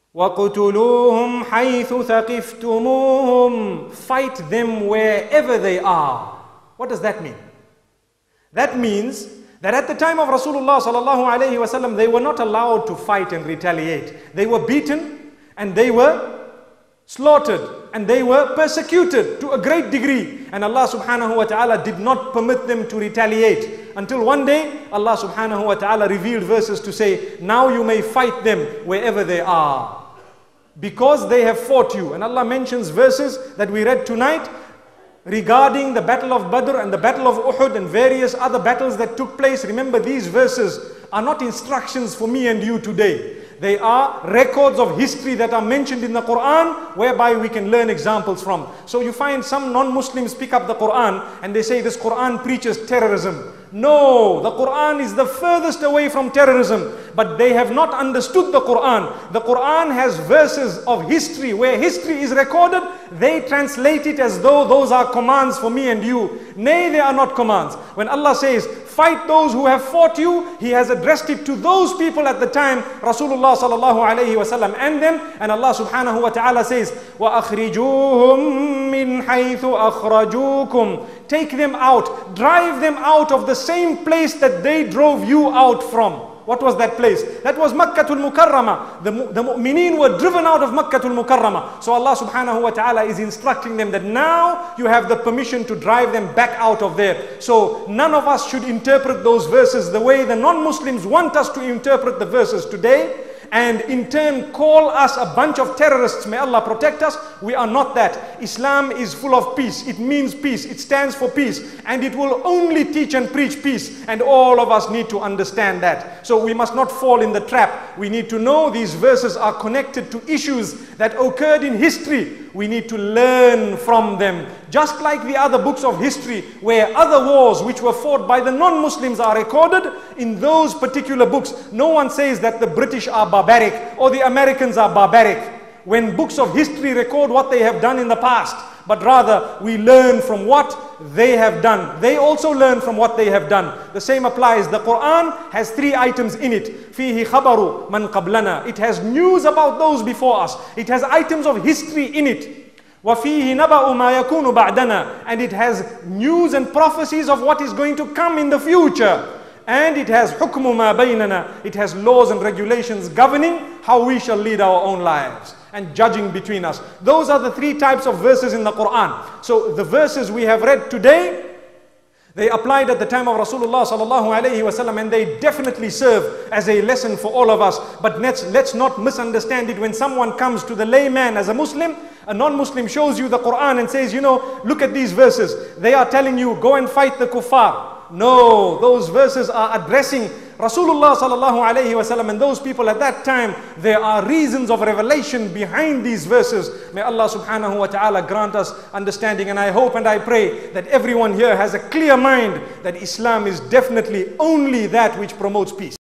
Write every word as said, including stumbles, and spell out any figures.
وَقُتُلُوهُمْ حَيْثُ ثَقِفْتُمُوهُمْ. Fight them wherever they are. What does that mean? That means that at the time of Rasulullah sallallahu alaihi wasallam, they were not allowed to fight and retaliate. They were beaten and they were slaughtered and they were persecuted to a great degree. And Allah subhanahu wa ta'ala did not permit them to retaliate. Until one day, Allah subhanahu wa ta'ala revealed verses to say, now you may fight them wherever they are, because they have fought you. And Allah mentions verses that we read tonight regarding the battle of Badr and the battle of Uhud and various other battles that took place. Remember, these verses are not instructions for me and you today. They are records of history that are mentioned in the Quran, whereby we can learn examples from. So you find some non-Muslims pick up the Quran and they say this Quran preaches terrorism. No, the Quran is the furthest away from terrorism, but they have not understood the Quran. The Quran has verses of history where history is recorded. They translate it as though those are commands for me and you. Nay, they are not commands. When Allah says, fight those who have fought you, He has addressed it to those people at the time, Rasulullah sallallahu alayhi wa sallam and them. And Allah subhanahu wa ta'ala says, وَأَخْرِجُوهُمْ مِنْ حَيْثُ أَخْرَجُوكُمْ. Take them out, drive them out of the same place that they drove you out from. What was that place? That was Makkatul Mukarramah. The, the mu'mineen were driven out of Makkatul Mukarramah. So Allah subhanahu wa ta'ala is instructing them that now you have the permission to drive them back out of there. So none of us should interpret those verses the way the non-Muslims want us to interpret the verses today, and in turn call us a bunch of terrorists. May Allah protect us. We are not that. Islam is full of peace. It means peace. It stands for peace. And it will only teach and preach peace. And all of us need to understand that. So we must not fall in the trap. We need to know these verses are connected to issues that occurred in history. We need to learn from them. Just like the other books of history, where other wars which were fought by the non-Muslims are recorded, in those particular books, no one says that the British are barbaric or the Americans are barbaric when books of history record what they have done in the past. But rather, we learn from what they have done. They also learn from what they have done. The same applies. The Quran has three items in it. فِيهِ خَبَرُ مَنْ قَبْلَنَا. It has news about those before us. It has items of history in it. وَفِيهِ نَبَأُ مَا يَكُونُ بَعْدَنَا. And it has news and prophecies of what is going to come in the future. And it has حُكْمُ مَا بَيْنَنَا. It has laws and regulations governing how we shall lead our own lives and judging between us. Those are the three types of verses in the Quran. So the verses we have read today, they applied at the time of Rasulullah sallallahu alaihi wasallam, and they definitely serve as a lesson for all of us. But let's, let's not misunderstand it. When someone comes to the layman as a Muslim, a non-Muslim shows you the Quran and says, you know, look at these verses. They are telling you, go and fight the kuffar. No, those verses are addressing Rasulullah sallallahu alaihi wasallam and those people at that time. There are reasons of revelation behind these verses. May Allah subhanahu wa ta'ala grant us understanding, and I hope and I pray that everyone here has a clear mind that Islam is definitely only that which promotes peace.